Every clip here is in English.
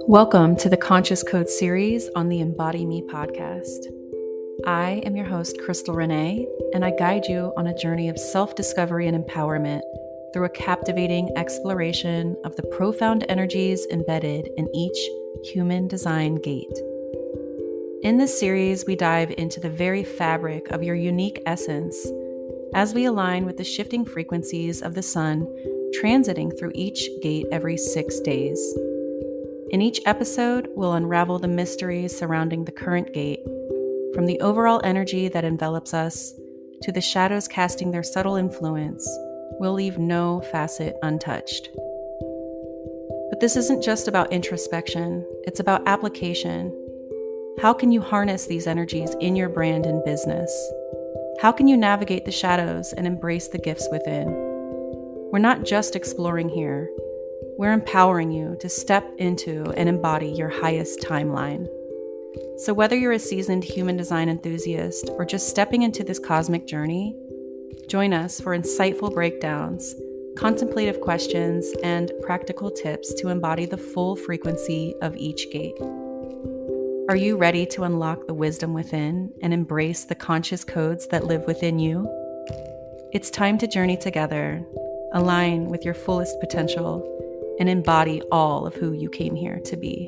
Welcome to the Conscious Code series on the Embody Me podcast. I am your host, Crystal Renee, and I guide you on a journey of self-discovery and empowerment through a captivating exploration of the profound energies embedded in each human design gate. In this series, we dive into the very fabric of your unique essence as we align with the shifting frequencies of the sun transiting through each gate every 6 days. In each episode, we'll unravel the mysteries surrounding the current gate, from the overall energy that envelops us to the shadows casting their subtle influence. We'll leave no facet untouched. But this isn't just about introspection, it's about application. How can you harness these energies in your brand and business? How can you navigate the shadows and embrace the gifts within? We're not just exploring here. We're empowering you to step into and embody your highest timeline. So whether you're a seasoned human design enthusiast or just stepping into this cosmic journey, join us for insightful breakdowns, contemplative questions, and practical tips to embody the full frequency of each gate. Are you ready to unlock the wisdom within and embrace the conscious codes that live within you? It's time to journey together, align with your fullest potential, and embody all of who you came here to be.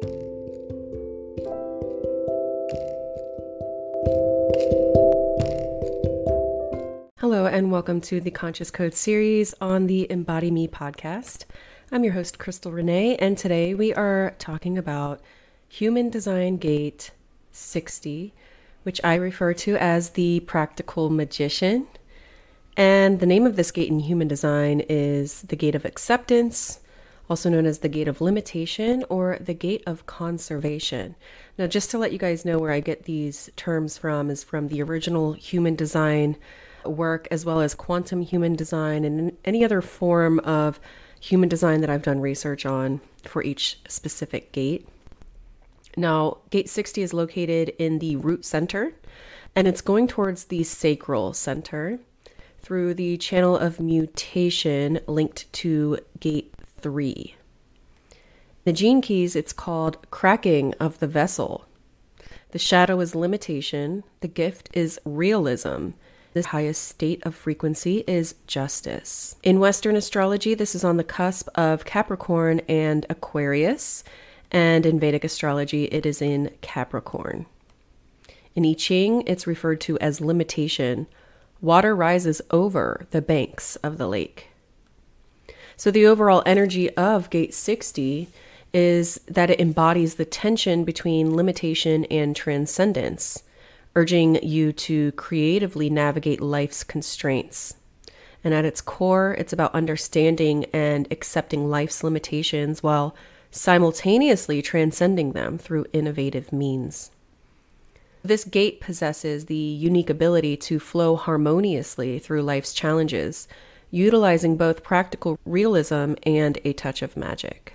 Hello, and welcome to the Conscious Code series on the Embody Me podcast. I'm your host, Crystal Renee, and today we are talking about Human Design Gate 60, which I refer to as the Practical Magician. And the name of this gate in human design is the Gate of Acceptance, also known as the Gate of Limitation or the Gate of Conservation. Now, just to let you guys know where I get these terms from is from the original human design work, as well as quantum human design and any other form of human design that I've done research on for each specific gate. Now, Gate 60 is located in the root center, and it's going towards the sacral center through the channel of mutation linked to Gate 3. The gene keys, it's called cracking of the vessel. The shadow is limitation. The gift is realism. The highest state of frequency is justice. In Western astrology, this is on the cusp of Capricorn and Aquarius. And in Vedic astrology, it is in Capricorn. In I Ching, it's referred to as limitation. Water rises over the banks of the lake. So the overall energy of Gate 60 is that it embodies the tension between limitation and transcendence, urging you to creatively navigate life's constraints. And at its core, it's about understanding and accepting life's limitations while simultaneously transcending them through innovative means. This gate possesses the unique ability to flow harmoniously through life's challenges, utilizing both practical realism and a touch of magic.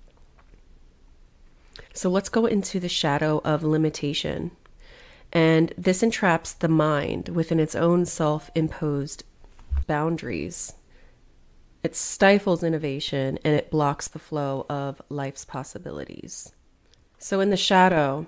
So let's go into the shadow of limitation. And this entraps the mind within its own self-imposed boundaries. It stifles innovation and it blocks the flow of life's possibilities. So in the shadow,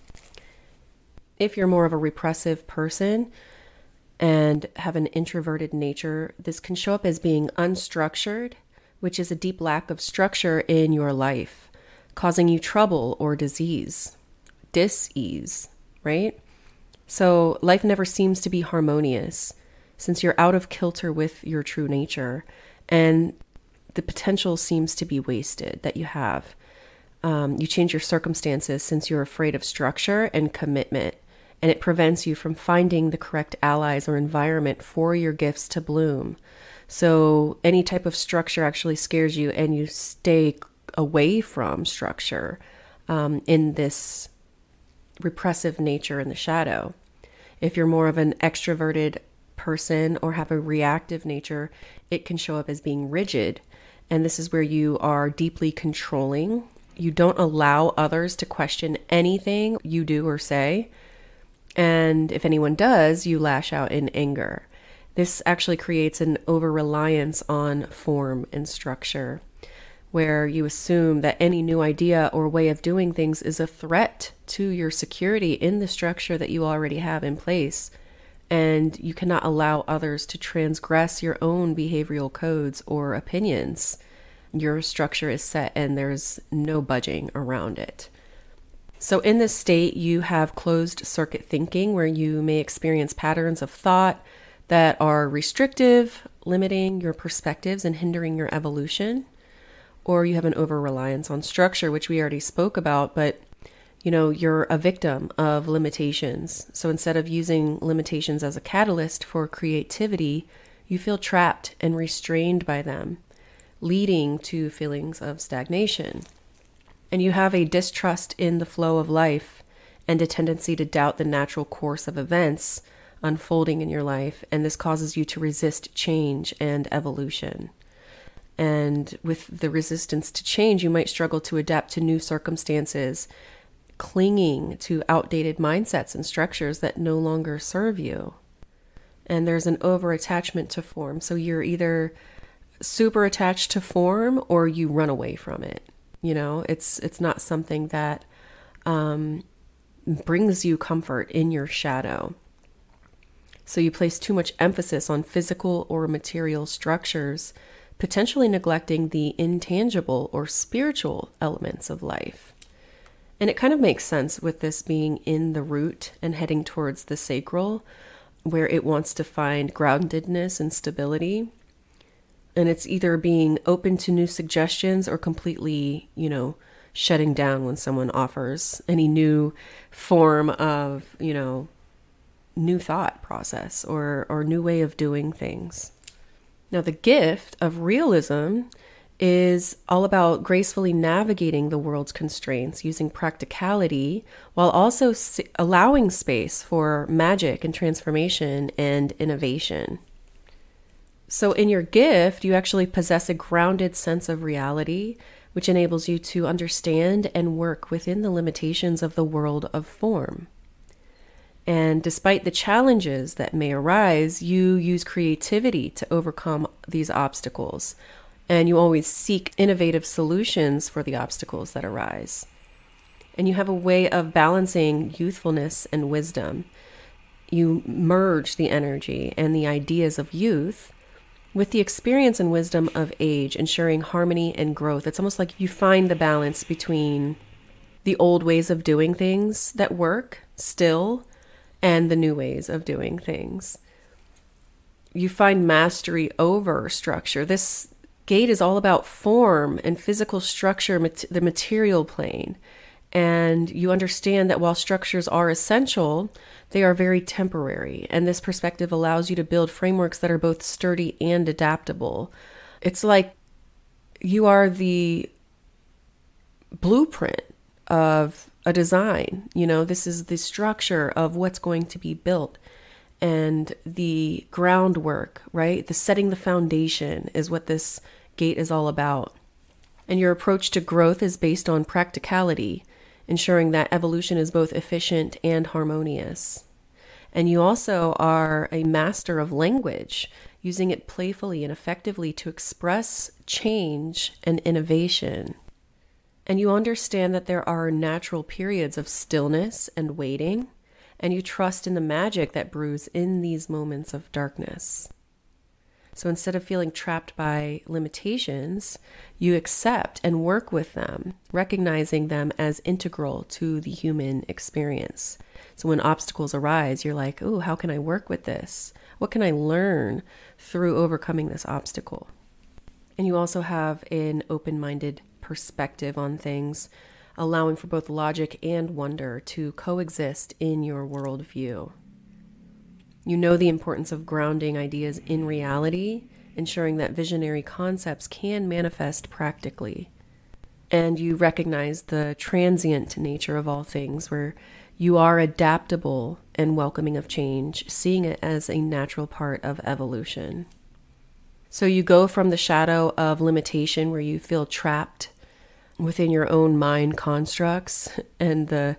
if you're more of a repressive person and have an introverted nature, this can show up as being unstructured, which is a deep lack of structure in your life, causing you trouble or disease, dis-ease, right? So life never seems to be harmonious since you're out of kilter with your true nature, and the potential seems to be wasted that you have. You change your circumstances since you're afraid of structure and commitment, and it prevents you from finding the correct allies or environment for your gifts to bloom. So any type of structure actually scares you, and you stay away from structure in this repressive nature in the shadow. If you're more of an extroverted person or have a reactive nature, it can show up as being rigid. And this is where you are deeply controlling. You don't allow others to question anything you do or say. And if anyone does, you lash out in anger. This actually creates an over-reliance on form and structure, where you assume that any new idea or way of doing things is a threat to your security in the structure that you already have in place. And you cannot allow others to transgress your own behavioral codes or opinions. Your structure is set and there's no budging around it. So in this state, you have closed circuit thinking, where you may experience patterns of thought that are restrictive, limiting your perspectives and hindering your evolution. Or you have an over-reliance on structure, which we already spoke about, but you're a victim of limitations. So instead of using limitations as a catalyst for creativity, you feel trapped and restrained by them, leading to feelings of stagnation. And you have a distrust in the flow of life and a tendency to doubt the natural course of events unfolding in your life. And this causes you to resist change and evolution. And with the resistance to change, you might struggle to adapt to new circumstances, clinging to outdated mindsets and structures that no longer serve you. And there's an over-attachment to form. So you're either super attached to form or you run away from it. It's not something that brings you comfort in your shadow. So you place too much emphasis on physical or material structures, potentially neglecting the intangible or spiritual elements of life. And it kind of makes sense with this being in the root and heading towards the sacral, where it wants to find groundedness and stability. And it's either being open to new suggestions or completely, shutting down when someone offers any new form of, new thought process or new way of doing things. Now, the gift of realism is all about gracefully navigating the world's constraints using practicality while also allowing space for magic and transformation and innovation. So in your gift, you actually possess a grounded sense of reality, which enables you to understand and work within the limitations of the world of form. And despite the challenges that may arise, you use creativity to overcome these obstacles. And you always seek innovative solutions for the obstacles that arise. And you have a way of balancing youthfulness and wisdom. You merge the energy and the ideas of youth with the experience and wisdom of age, ensuring harmony and growth. It's almost like you find the balance between the old ways of doing things that work still and the new ways of doing things. You find mastery over structure. This gate is all about form and physical structure, the material plane. And you understand that while structures are essential, they are very temporary. And this perspective allows you to build frameworks that are both sturdy and adaptable. It's like you are the blueprint of a design. This is the structure of what's going to be built. And the groundwork, right? The setting the foundation is what this gate is all about. And your approach to growth is based on practicality, ensuring that evolution is both efficient and harmonious. And you also are a master of language, using it playfully and effectively to express change and innovation. And you understand that there are natural periods of stillness and waiting, and you trust in the magic that brews in these moments of darkness. So instead of feeling trapped by limitations, you accept and work with them, recognizing them as integral to the human experience. So when obstacles arise, you're like, oh, how can I work with this? What can I learn through overcoming this obstacle? And you also have an open-minded perspective on things, allowing for both logic and wonder to coexist in your worldview. You know the importance of grounding ideas in reality, ensuring that visionary concepts can manifest practically. And you recognize the transient nature of all things, where you are adaptable and welcoming of change, seeing it as a natural part of evolution. So you go from the shadow of limitation, where you feel trapped within your own mind constructs and the,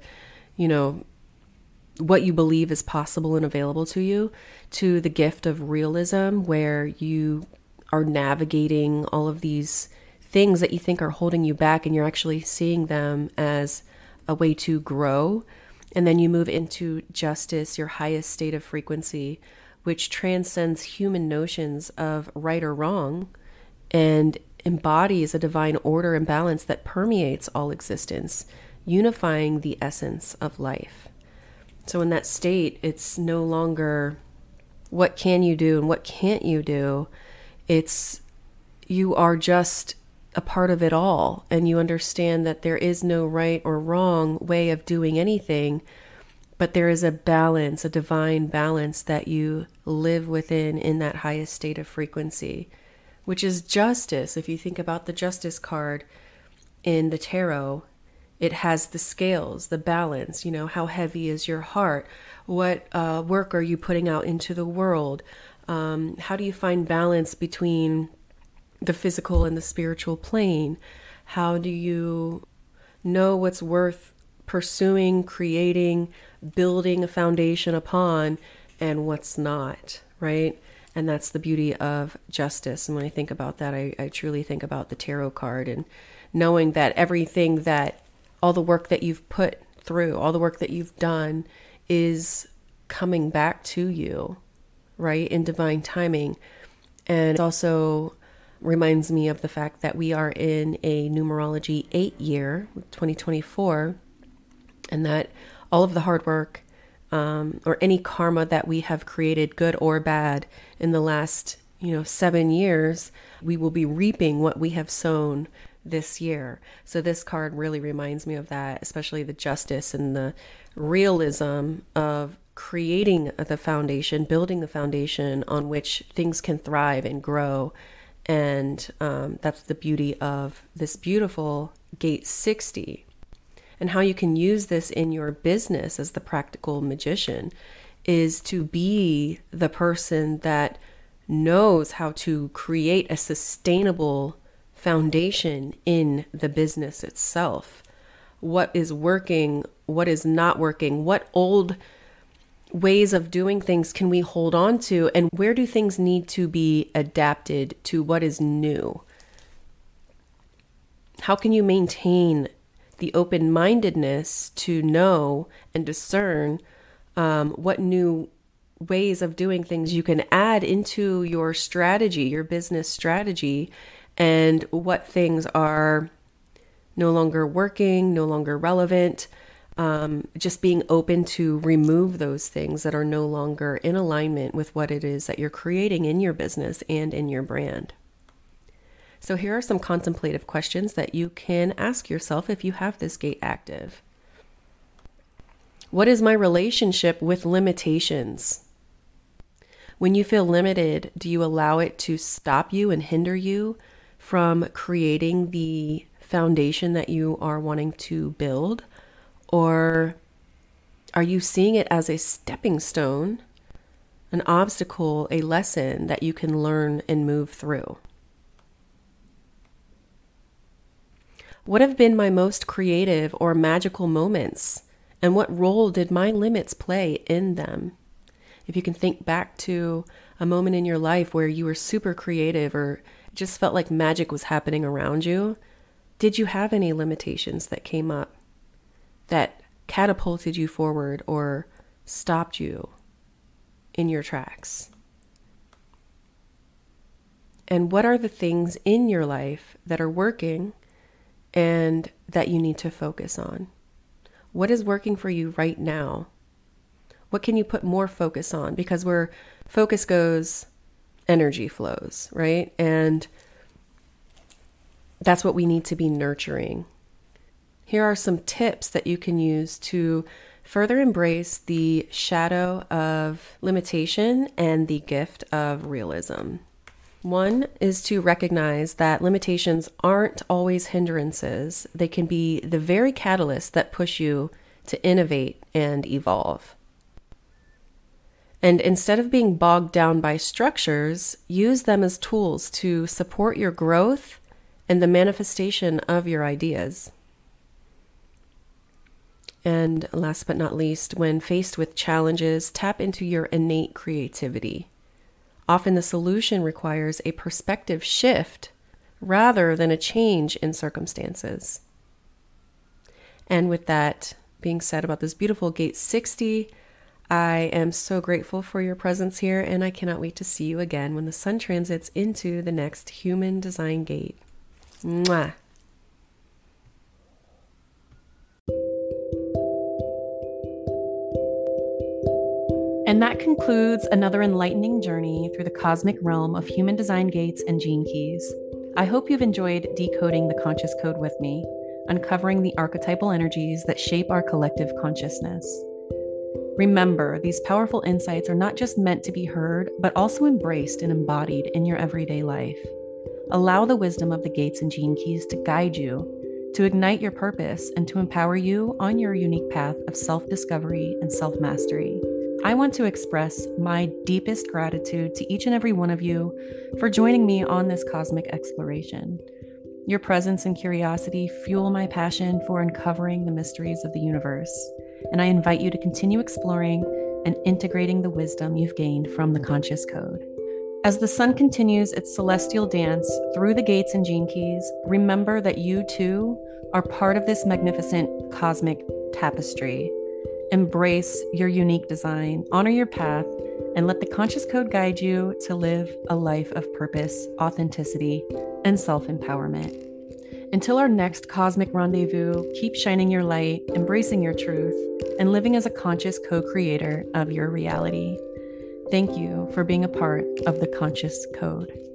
what you believe is possible and available to you, to the gift of realism, where you are navigating all of these things that you think are holding you back, and you're actually seeing them as a way to grow. And then you move into justice, your highest state of frequency, which transcends human notions of right or wrong and embodies a divine order and balance that permeates all existence, unifying the essence of life. So in that state, it's no longer what can you do and what can't you do. It's you are just a part of it all, and you understand that there is no right or wrong way of doing anything, but there is a balance, a divine balance that you live within in that highest state of frequency, which is justice. If you think about the justice card in the tarot, it has the scales, the balance, how heavy is your heart? What work are you putting out into the world? How do you find balance between the physical and the spiritual plane? How do you know what's worth pursuing, creating, building a foundation upon, and what's not, right? And that's the beauty of justice. And when I think about that, I truly think about the tarot card and knowing that everything that, all the work that you've put through, all the work that you've done is coming back to you, right? In divine timing. And it also reminds me of the fact that we are in a numerology 8 year, 2024, and that all of the hard work or any karma that we have created, good or bad, in the last 7 years, we will be reaping what we have sown this year. So this card really reminds me of that, especially the justice and the realism of creating the foundation, building the foundation on which things can thrive and grow. And that's the beauty of this beautiful Gate 60. And how you can use this in your business as the practical magician is to be the person that knows how to create a sustainable foundation in the business itself. What is working, what is not working, what old ways of doing things can we hold on to, and where do things need to be adapted to what is new? How can you maintain the open-mindedness to know and discern what new ways of doing things you can add into your strategy, your business strategy, and what things are no longer working, no longer relevant, just being open to remove those things that are no longer in alignment with what it is that you're creating in your business and in your brand. So here are some contemplative questions that you can ask yourself if you have this gate active. What is my relationship with limitations? When you feel limited, do you allow it to stop you and hinder you from creating the foundation that you are wanting to build? Or are you seeing it as a stepping stone, an obstacle, a lesson that you can learn and move through? What have been my most creative or magical moments, and what role did my limits play in them? If you can think back to a moment in your life where you were super creative or it just felt like magic was happening around you, did you have any limitations that came up that catapulted you forward or stopped you in your tracks? And what are the things in your life that are working and that you need to focus on? What is working for you right now? What can you put more focus on? Because where focus goes, energy flows, right? And that's what we need to be nurturing. Here are some tips that you can use to further embrace the shadow of limitation and the gift of realism. One is to recognize that limitations aren't always hindrances. They can be the very catalyst that push you to innovate and evolve. And instead of being bogged down by structures, use them as tools to support your growth and the manifestation of your ideas. And last but not least, when faced with challenges, tap into your innate creativity. Often the solution requires a perspective shift rather than a change in circumstances. And with that being said about this beautiful Gate 60, I am so grateful for your presence here, and I cannot wait to see you again when the sun transits into the next human design gate. Mwah! And that concludes another enlightening journey through the cosmic realm of human design gates and gene keys. I hope you've enjoyed decoding the conscious code with me, uncovering the archetypal energies that shape our collective consciousness. Remember, these powerful insights are not just meant to be heard, but also embraced and embodied in your everyday life. Allow the wisdom of the gates and gene keys to guide you, to ignite your purpose, and to empower you on your unique path of self-discovery and self-mastery. I want to express my deepest gratitude to each and every one of you for joining me on this cosmic exploration. Your presence and curiosity fuel my passion for uncovering the mysteries of the universe, and I invite you to continue exploring and integrating the wisdom you've gained from the conscious code. As the sun continues its celestial dance through the gates and gene keys, remember that you too are part of this magnificent cosmic tapestry. Embrace your unique design, honor your path, and let the conscious code guide you to live a life of purpose, authenticity, and self-empowerment. Until our next cosmic rendezvous, keep shining your light, embracing your truth, and living as a conscious co-creator of your reality. Thank you for being a part of the Conscious Code.